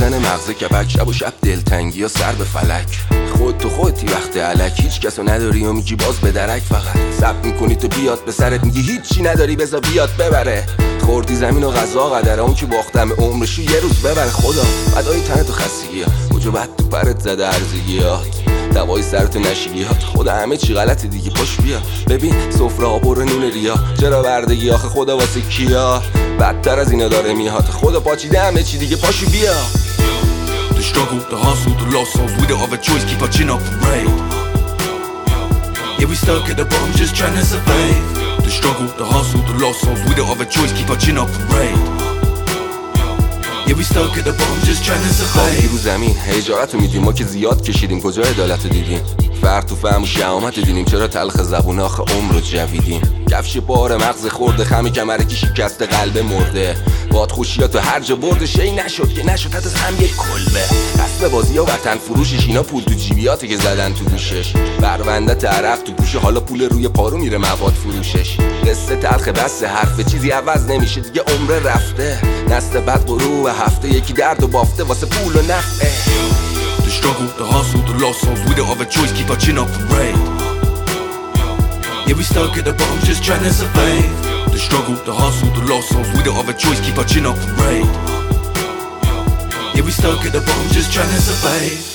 میزنه مغز کپک، شب و شب دلتنگی یا سر به فلک. خود تو خودتی وقت علک، هیچ کسو نداری و میگی باز به درک. فقط سب میکنی تو بیاد به سرت، میگی هیچی نداری بذار بیاد ببره. خوردی زمین و غذا قدره، اون که باختم عمرشو یه روز ببره. خدا فدای تن تو خستگی ها، کجا بد تو پرت زده هرزگیات، دوای سرتو نشیگیات. خدا همه چی غلطه دیگه، پاش بیا ببین سفره ها پر نون ریا. چرا بردگی آخه خدا واسه کیا؟ بدتر از اینا داره میاد، خدا پاچیده همه چی دیگه، پاشو بیا. The struggle, the hustle, the lost souls, we don't have a choice, keep our chin up and raid. Yeah, we stuck at the bottom just trying to survive. The struggle, the hustle, the lost souls, we don't have a choice, keep our chin up and raid. Yeah, we stuck at the bottom just trying to survive. رو زمین هجارتو میدیم، ما که زیاد کشیدیم، کجا عدالتو دیدیم؟ فرد تو فهم و شهامتو دیدیم، چرا تلخ زبون آخه عمر رو جویدیم؟ کفش بار مغز خورده، خم کمرکی شکسته، قلب مرده. باد خوشیاتو هر جا برده، شی نشد که نشد، حتی هم یک کلبه. اسم بازی ها وطن فروشش، اینا پول تو جیبیاته که زدن تو گوشش. پرونده تعرق تو گوشه، حالا پول روی پارو میره مواد فروشش. قصه تلخ بس حرفه، چیزی عوض نمیشه دیگه، عمر رفته. نسل بعد غروب هفته، یکی درد و بافته واسه پول و نفعه. The struggle, the hustle, the lost souls, we don't have a choice, keep our chin up and raid. Yeah, we stuck at the bottom just trying to survive. The struggle, the hustle, the lost souls, we don't have a choice, keep our chin up and raid. Yeah, we stuck at the bottom just trying to survive.